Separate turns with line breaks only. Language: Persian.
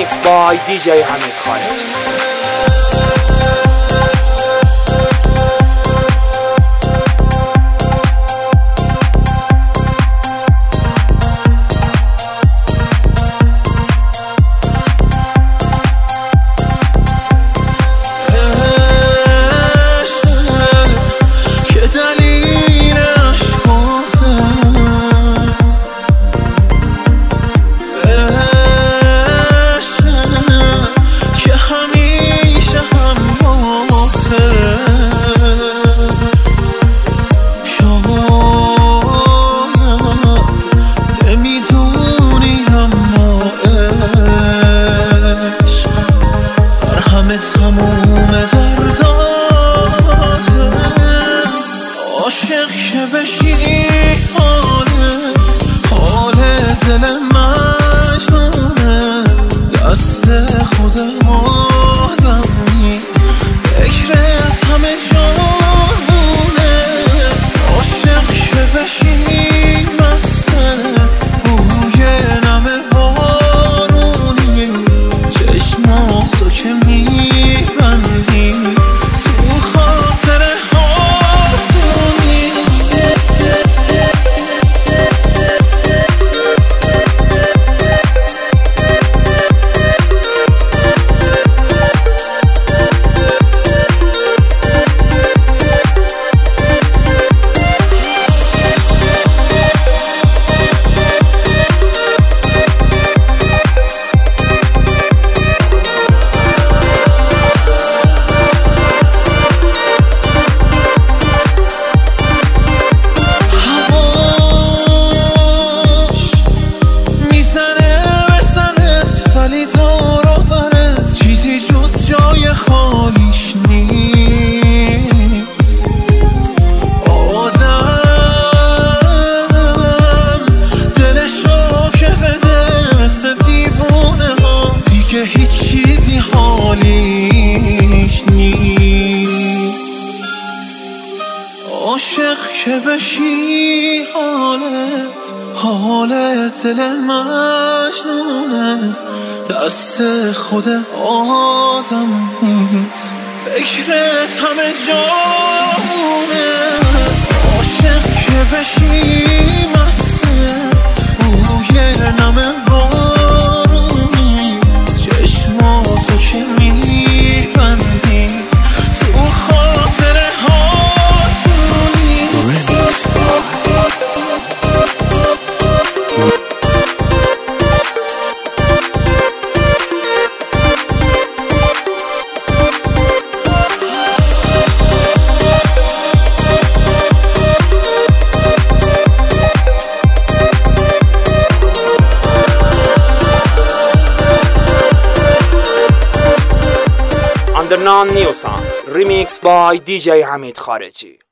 Remix by DJ حمید خارجی.
تموم درداته عاشق که بشی حال دل مجنونه دست خود آدم نیست فکرت همه جانونه عاشق که بشی مسته بوی نم بارونی چشماتو که میبندی تو خاطر هاتونی خالیش نیست آدم دلشو که بده مثل دیوونه ها دیگه هیچ چیزی حالیش نیست عاشق که بشی حالت دل مجنونه دست خود آدم نیست فکرت همه جانونه عاشق که بشی مسته بوی نم بارونی چشماتو که میبندی تو خاطر هاتونی
Under Non New Song Remix by DJ حمید خارجی.